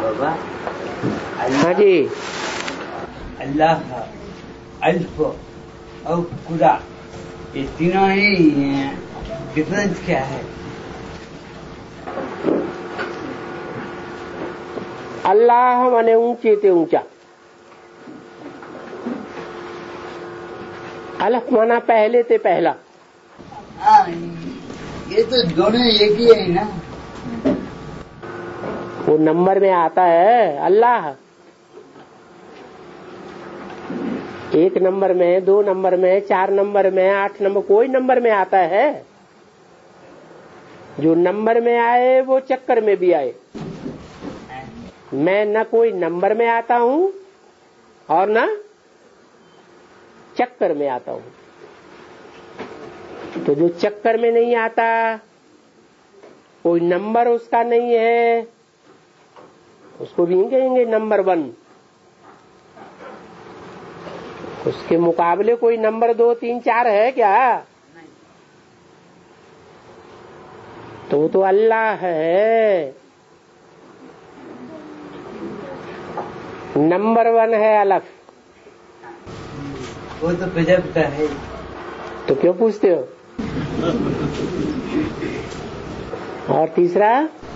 बाबा हाँ जी, अल्लाह, अल्फ और खुदा, ये तीनों ही डिफरेंस क्या है? अल्लाह माने ऊंचे ते ऊंचा, अल्फ माना पहले ते पहला। हाँ, ये तो दोनों एक ही है ना। वो नंबर में आता है अल्लाह, 1 नंबर में, 2 नंबर में, 4 नंबर में, 8 नंबर, कोई नंबर में आता है। जो नंबर में आए वो चक्कर में भी आए। मैं न कोई नंबर में आता हूं और न चक्कर में आता हूं। तो जो चक्कर में नहीं आता, कोई नंबर उसका नहीं है, उसको भी कहेंगे नंबर 1। उसके मुकाबले कोई नंबर 2, 3, 4 है क्या? तो वो तो अल्लाह है। नंबर 1 है अलफ। वो तो गजब का है। तो क्यों पूछते हो? और तीसरा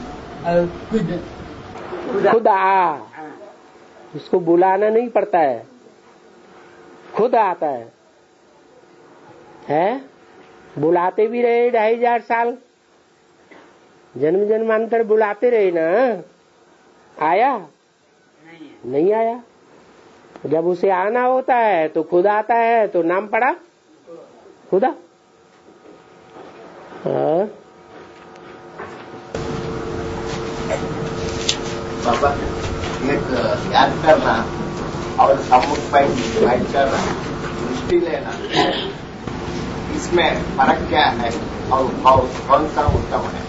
खुदा, उसको बुलाना नहीं पड़ता है, खुद आता है? बुलाते भी रहे 2500 साल, जन्म जन्मांतर बुलाते रहे ना, आया? नहीं आया। जब उसे आना होता है तो खुद आता है, तो नाम पड़ा खुदा। बाबा, एक याद करना और सम्मुख फाइट करना, दृष्टि लेना, इसमें फर्क क्या है और कौन सा उत्तम है?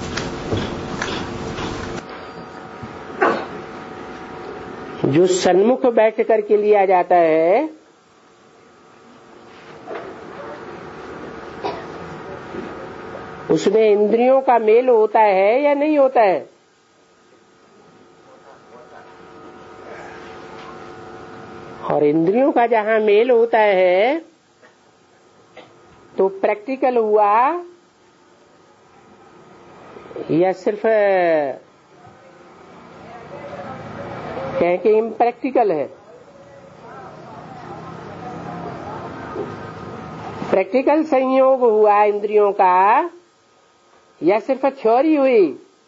जो सन्मुख बैठ करके लिया जाता है, उसमें इंद्रियों का मेल होता है या नहीं होता है? और इंद्रियों का जहां मेल होता है तो प्रैक्टिकल हुआ या सिर्फ कहें कि इम्प्रैक्टिकल है? प्रैक्टिकल संयोग हुआ इंद्रियों का या सिर्फ थ्योरी हुई?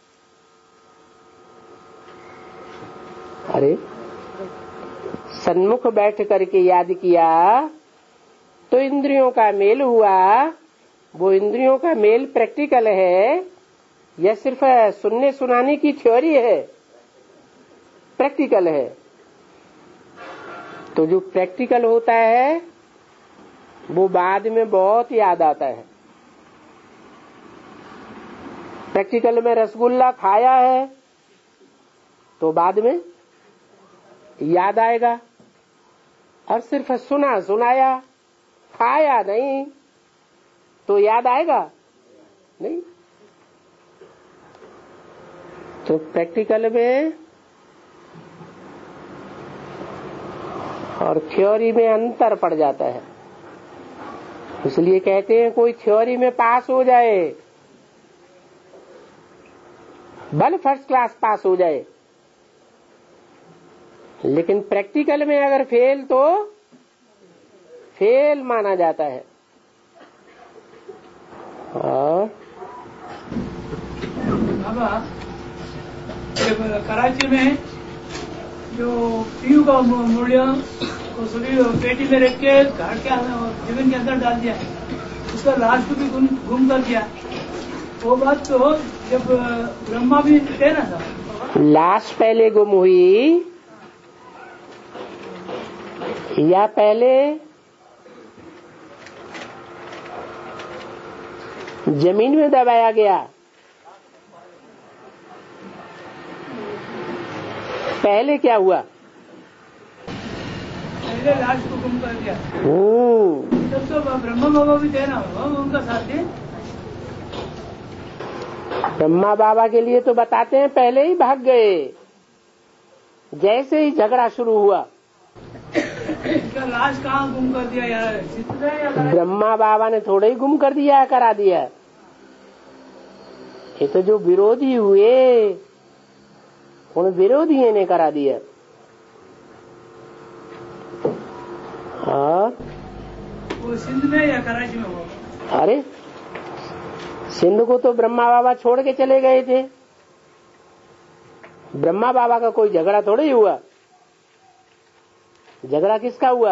अरे, सन्मुख बैठ करके याद किया तो इंद्रियों का मेल हुआ। वो इंद्रियों का मेल प्रैक्टिकल है या सिर्फ सुनने सुनाने की थ्योरी है? प्रैक्टिकल है। तो जो प्रैक्टिकल होता है वो बाद में बहुत याद आता है। प्रैक्टिकल में रसगुल्ला खाया है तो बाद में याद आएगा, और सिर्फ सुना सुनाया, खाया नहीं तो याद आएगा नहीं। तो प्रैक्टिकल में और थ्योरी में अंतर पड़ जाता है। इसलिए कहते हैं कोई थ्योरी में पास हो जाए, भले फर्स्ट क्लास पास हो जाए, लेकिन प्रैक्टिकल में अगर फेल तो फेल माना जाता है। और कराची में जो पीयू का मूल्य को सभी पेटी में रख के घर के जमीन के अंदर डाल दिया, उसका लाश को भी गुम कर दिया। वो बात तो जब ब्रह्मा भी थे ना था, लाश पहले गुम हुई या पहले जमीन में दबाया गया? पहले क्या हुआ? पहले लाश को गुम कर दिया। तब तो ब्रह्मा बाबा भी थे ना, उनका साथ थे। ब्रह्मा बाबा के लिए तो बताते हैं पहले ही भाग गए, जैसे ही झगड़ा शुरू हुआ, क्या लाश कहाँ गुम कर दिया यार? ब्रह्मा बाबा ने थोड़ा ही गुम कर दिया, करा दिया। ये तो जो विरोधी हुए उन विरोधियों ने करा दिया। और वो सिंध में या कराची में हुआ? अरे सिंध को तो ब्रह्मा बाबा छोड़ के चले गए थे। ब्रह्मा बाबा का कोई झगड़ा थोड़ा ही हुआ। झगड़ा किसका हुआ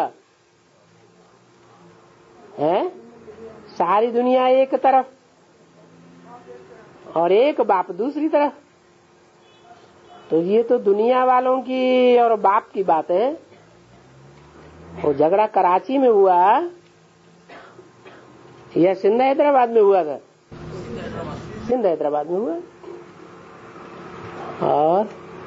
है? सारी दुनिया एक तरफ और एक बाप दूसरी तरफ। तो ये तो दुनिया वालों की और बाप की बात है। वो झगड़ा कराची में हुआ या सिंध हैदराबाद में हुआ था? सिंध हैदराबाद में हुआ। और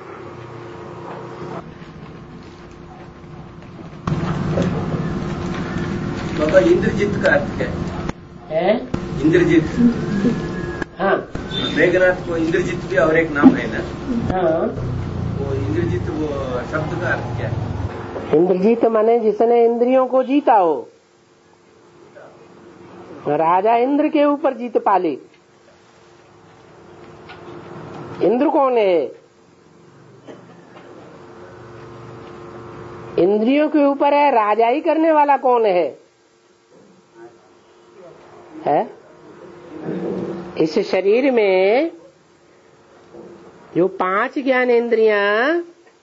बाबा इंद्रजीत का अर्थ क्या है? इंद्रजीत, हाँ, मेघनाथ को इंद्रजीत भी और एक नाम है ना? हाँ। वो इंद्रजीत वो शब्द का अर्थ क्या है? इंद्रजीत माने जिसने इंद्रियों को जीता हो। राजा इंद्र के ऊपर जीत पाली। इंद्र कौन है? इंद्रियों के ऊपर है, राजाई करने वाला कौन है? इस शरीर में जो 5 ज्ञान इंद्रियां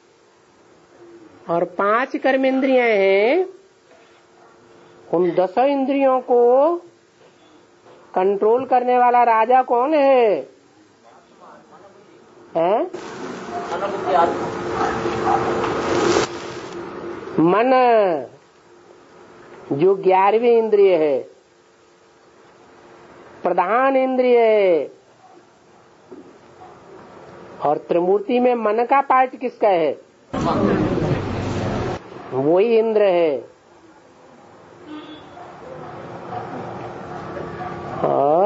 और 5 कर्म इंद्रियां हैं, उन 10 इंद्रियों को कंट्रोल करने वाला राजा कौन है? मन, जो 11वीं इंद्रिय है, प्रधान इंद्रिय है। और त्रिमूर्ति में मन का पार्ट किसका है? वही इंद्र है। और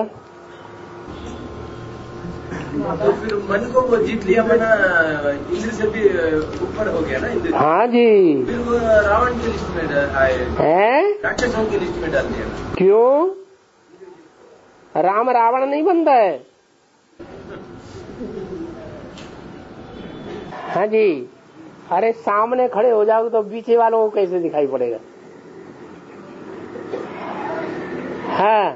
तो फिर मन को वो जीत लिया, मना इंद्र से भी ऊपर हो गया ना इंद्र? हाँ जी। फिर वो रावण की लिस्ट में आए, राक्षसों की लिस्ट में डाल दिया। क्यों? राम रावण नहीं बनता है। हाँ जी। अरे सामने खड़े हो जाओ तो पीछे वालों को कैसे दिखाई पड़ेगा? हाँ।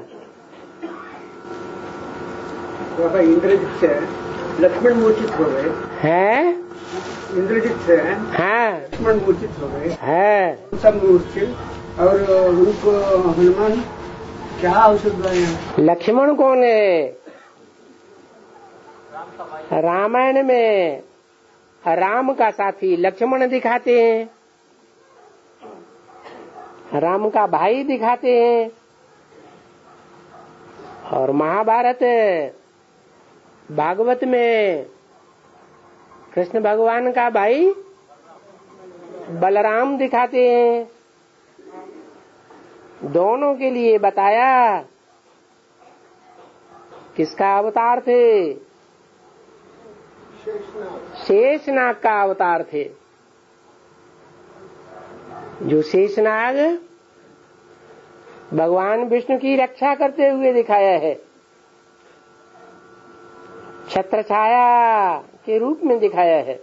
बाबा इंद्रजीत से लक्ष्मण मूर्छित हो गए हैं। इंद्रजीत से लक्ष्मण मूर्छित हो गए हैं। सब मूर्छित, और उनको हनुमान क्या औषध बनाए? लक्ष्मण कौन है? रामायण में राम का साथी लक्ष्मण दिखाते हैं, राम का भाई दिखाते हैं। और महाभारत भागवत में कृष्ण भगवान का भाई बलराम दिखाते हैं। दोनों के लिए बताया किसका अवतार थे? शेषनाग का अवतार थे। जो शेषनाग भगवान विष्णु की रक्षा करते हुए दिखाया है, छत्र छाया के रूप में दिखाया है।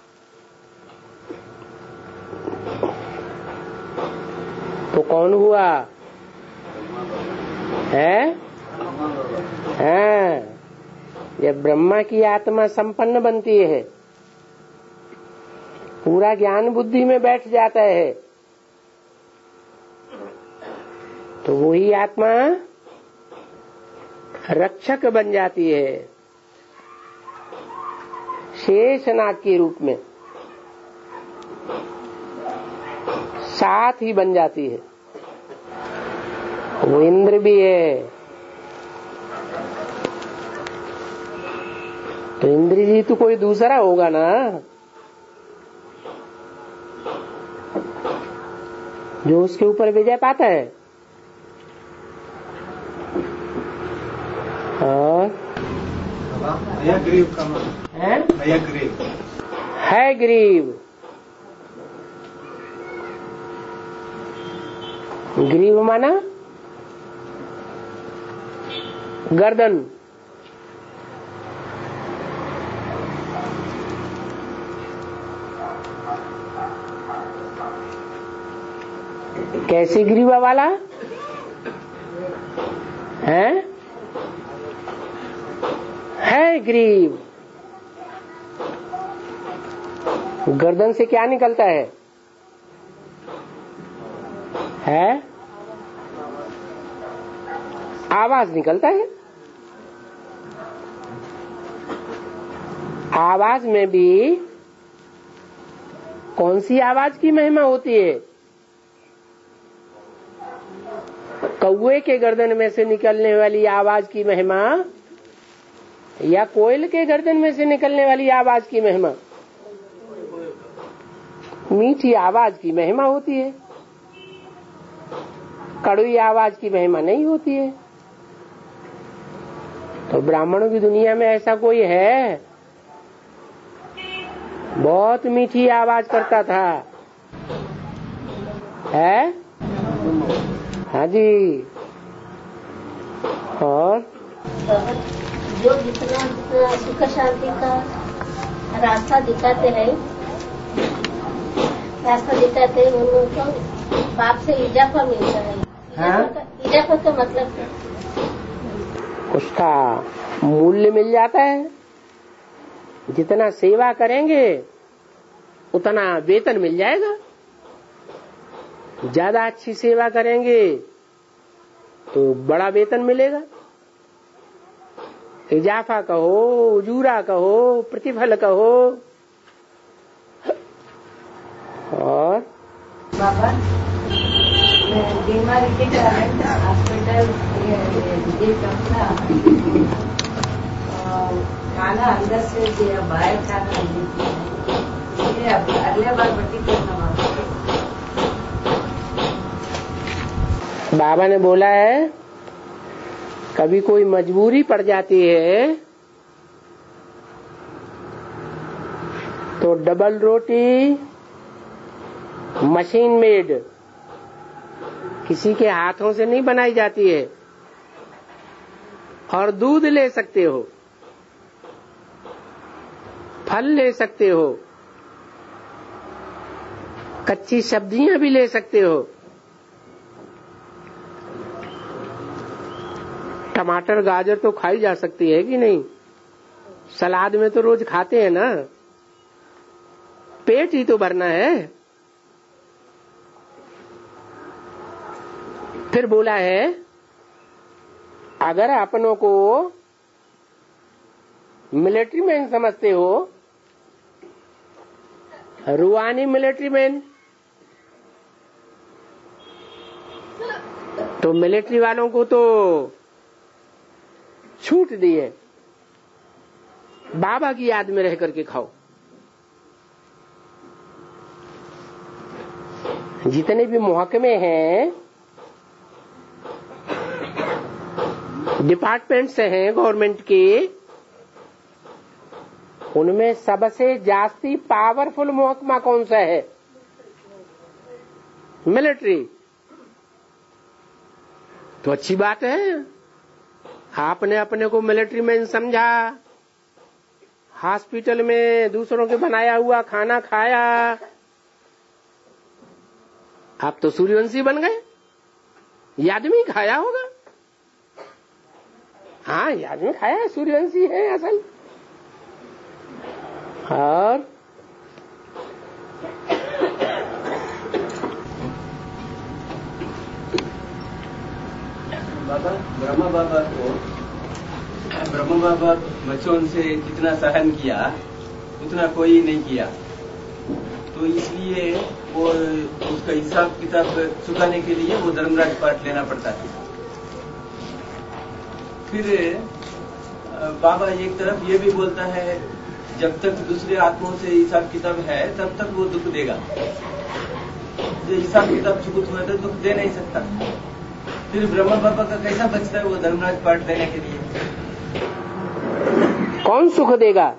तो कौन हुआ है? जब ब्रह्मा की आत्मा संपन्न बनती है, पूरा ज्ञान बुद्धि में बैठ जाता है, तो वही आत्मा रक्षक बन जाती है, शेषनाग के रूप में साथ ही बन जाती है। वो इंद्र भी है। तो इंद्र जी तो कोई दूसरा होगा ना, जो उसके ऊपर विजय पाता है। और हयग्रीव का है, हयग्रीव है ग्रीव। ग्रीव माना गर्दन। कैसी ग्रीवा वाला है ग्रीव। गर्दन से क्या निकलता है? आवाज निकलता है। आवाज में भी कौन सी आवाज की महिमा होती है? कौवे के गर्दन में से निकलने वाली आवाज की महिमा या कोयल के गर्दन में से निकलने वाली आवाज की महिमा? मीठी आवाज की महिमा होती है, कड़वी आवाज की महिमा नहीं होती है। तो ब्राह्मणों की दुनिया में ऐसा कोई है? बहुत मीठी आवाज करता था। है? हाँ जी। और जो जितना सुख शांति का रास्ता दिखाते हैं, उनको बाप से इजाफा मिलता है। इजाफा का मतलब क्या? उसका मूल्य मिल जाता है। जितना सेवा करेंगे उतना वेतन मिल जाएगा। ज्यादा अच्छी सेवा करेंगे तो बड़ा वेतन मिलेगा। इजाफा कहो, उजूरा कहो, प्रतिफल कहो। और बाबा बीमारी के कारण हॉस्पिटल खाना अंदर से बाहर खाना अगले बार बट्टी करना। बाबा ने बोला है कभी कोई मजबूरी पड़ जाती है तो डबल रोटी मशीन मेड किसी के हाथों से नहीं बनाई जाती है। और दूध ले सकते हो, फल ले सकते हो, कच्ची सब्जियां भी ले सकते हो। टमाटर गाजर तो खाई जा सकती है कि नहीं? सलाद में तो रोज खाते हैं ना। पेट ही तो भरना है। फिर बोला है अगर अपनों को मिलिट्री मैन समझते हो, रूहानी मिलिट्री मैन, तो मिलिट्री वालों को तो छूट दी है, बाबा की याद में रह करके खाओ। जितने भी महकमे हैं, डिपार्टमेंट्स हैं गवर्नमेंट के, उनमें सबसे जास्ती पावरफुल महकमा कौन सा है? मिलिट्री। तो अच्छी बात है, आपने अपने को मिलिट्री मैन समझा, हॉस्पिटल में दूसरों के बनाया हुआ खाना खाया, आप तो सूर्यवंशी बन गए। ये आदमी खाया होगा। हाँ, ये आदमी खाया है, सूर्यवंशी है असल। और बाबा ब्रह्मा बाबा बच्चों से जितना सहन किया उतना कोई नहीं किया, तो इसलिए वो उसका हिसाब किताब चुकाने के लिए वो धर्मराज पाठ लेना पड़ता है। फिर बाबा एक तरफ ये भी बोलता है जब तक दूसरे आत्माओं से हिसाब किताब है तब तक वो दुख देगा, जो हिसाब किताब चुकत हुआ तो दुख दे नहीं सकता। फिर ब्रह्मा बाबा का कैसा बचता है वो धर्मराज पाठ देने के लिए? कौन सुख देगा?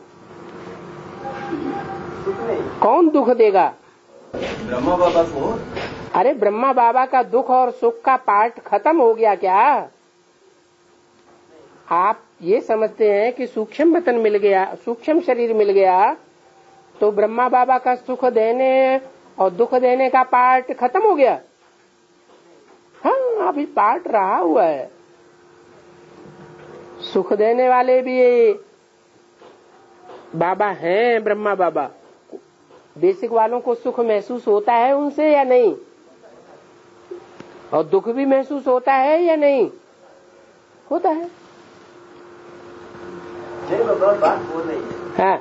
कौन दुख देगा? ब्रह्मा बाबा को। अरे ब्रह्मा बाबा का दुख और सुख का पार्ट खत्म हो गया क्या? आप ये समझते हैं कि सूक्ष्म वतन मिल गया, सूक्ष्म शरीर मिल गया तो ब्रह्मा बाबा का सुख देने और दुख देने का पार्ट खत्म हो गया? हाँ, अभी पार्ट रहा हुआ है। सुख देने वाले भी बाबा हैं, ब्रह्मा बाबा। बेसिक वालों को सुख महसूस होता है उनसे या नहीं? और दुख भी महसूस होता है या नहीं? होता है। बात बोल रही है। हाँ,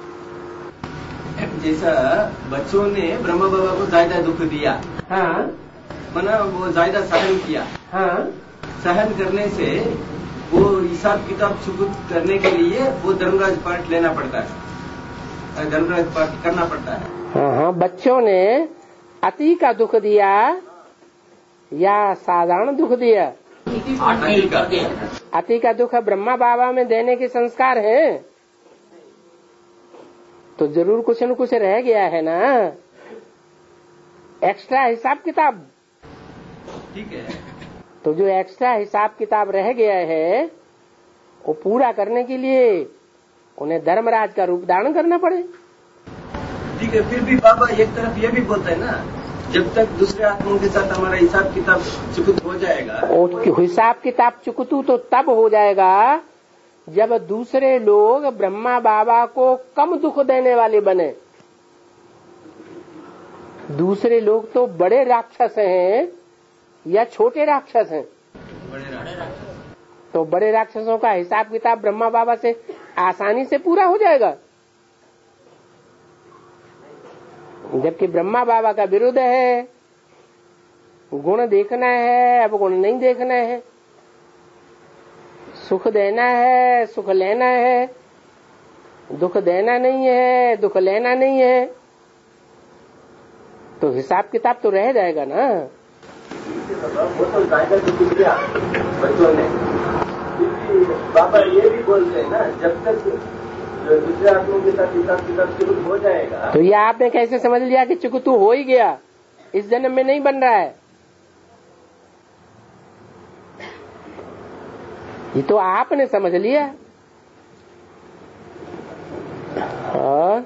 जैसा बच्चों ने ब्रह्मा बाबा को ज्यादा दुख दिया, हाँ, मना वो ज्यादा सहन किया, हाँ, सहन करने से वो हिसाब किताब चुकत करने के लिए वो धर्मराज पाठ लेना पड़ता है, धर्मराज पाठ करना पड़ता है। हाँ, हाँ, बच्चों ने अति का दुख दिया या साधारण दुख दिया? अति का दुख ब्रह्मा बाबा में देने के संस्कार हैं, तो जरूर कुछ न कुछ रह गया है ना, एक्स्ट्रा हिसाब किताब। ठीक है, तो जो एक्स्ट्रा हिसाब किताब रह गया है वो पूरा करने के लिए उन्हें धर्मराज का रूप धारण करना पड़े। ठीक है, फिर भी बाबा एक तरफ ये भी बोलता है ना, जब तक दूसरे आत्माओं के साथ हमारा हिसाब किताब चुकत हो जाएगा। हिसाब किताब चुकतू तो तब हो जाएगा जब दूसरे लोग ब्रह्मा बाबा को कम दुख देने वाले बने। दूसरे लोग तो बड़े राक्षस हैं या छोटे राक्षस हैं? बड़े राक्षस। तो बड़े राक्षसों का हिसाब किताब ब्रह्मा बाबा से आसानी से पूरा हो जाएगा, जबकि ब्रह्मा बाबा का विरुद्ध है। गुण देखना है, अब गुण नहीं देखना है। सुख देना है, सुख लेना है, दुख देना नहीं है, दुख लेना नहीं है, तो हिसाब किताब तो रह जाएगा ना। वो तो ज्यादा दुख दिया बच्चों ने, बाबा ये भी बोलते हैं ना, जब तक दूसरे आत्माओं के साथ हिसाब किताब शुरू हो जाएगा। तो ये आपने कैसे समझ लिया कि चुकतू हो ही गया, इस जन्म में नहीं बन रहा है? ये तो आपने समझ लिया। और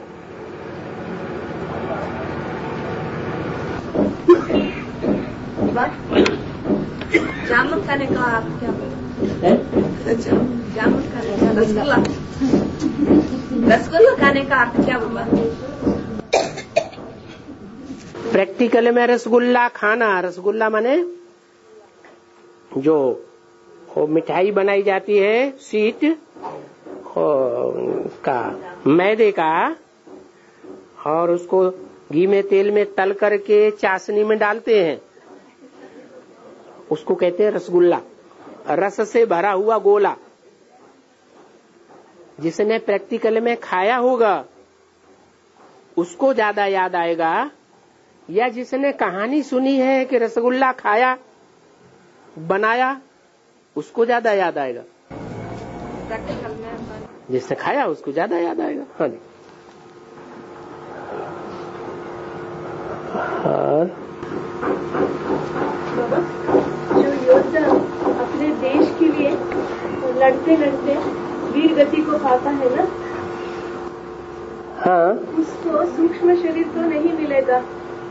जामुन खाने का आप क्या बोला? जामुन खाने का, रसगुल्ला, रसगुल्ला खाने का आप क्या बोला? प्रैक्टिकल में रसगुल्ला खाना, रसगुल्ला माने जो मिठाई बनाई जाती है शीट का, मैदे का, और उसको घी में तेल में तल करके चाशनी में डालते हैं, उसको कहते हैं रसगुल्ला। रस से भरा हुआ गोला। जिसने प्रैक्टिकल में खाया होगा उसको ज्यादा याद आएगा, या जिसने कहानी सुनी है कि रसगुल्ला खाया बनाया उसको ज्यादा याद आएगा? प्रैक्टिकल में जिसने खाया उसको ज्यादा याद आएगा। हाँ जी। और जो योद्धा अपने देश के लिए लड़ते लड़ते वीर गति को पाता है ना, हाँ, उसको सूक्ष्म शरीर तो नहीं मिलेगा।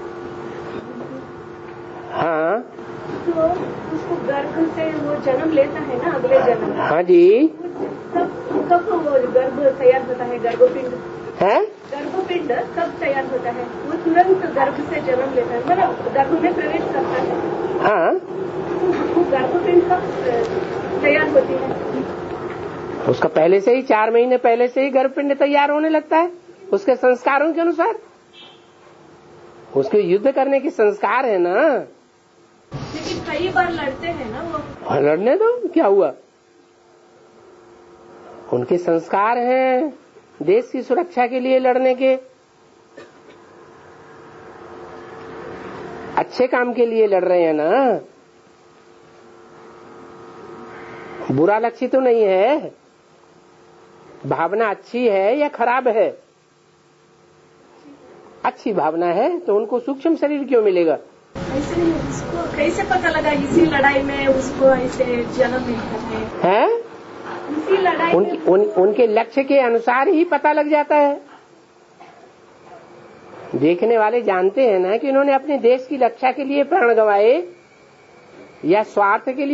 हाँ, तो उसको गर्भ से वो जन्म लेता है ना, अगले जन्म। हाँ जी। कब वो गर्भ तैयार होता है? गर्भपिंड है, गर्भपिंड कब तैयार होता है? वो तुरंत गर्भ से जन्म लेता है, मतलब गर्भ में प्रवेश करता है। हाँ, वो गर्भपिंड कब तैयार होती है? उसका पहले से ही 4 महीने पहले से ही गर्भपिंड तैयार होने लगता है, उसके संस्कारों के अनुसार। उसके युद्ध करने के संस्कार है ना। लेकिन कई बार लड़ते हैं ना वो। लड़ने दो, क्या हुआ? उनके संस्कार हैं देश की सुरक्षा के लिए लड़ने के, अच्छे काम के लिए लड़ रहे हैं ना। बुरा लक्ष्य तो नहीं है। भावना अच्छी है या खराब है? अच्छी भावना है तो उनको सूक्ष्म शरीर क्यों मिलेगा? ऐसे नहीं, उसको कैसे पता लगा इसी लड़ाई में उसको ऐसे जन्म मिलता है? इसी लड़ाई उनके लक्ष्य के अनुसार ही पता लग जाता है। देखने वाले जानते हैं ना कि इन्होंने अपने देश की रक्षा के लिए प्राण गंवाए या स्वार्थ के लिए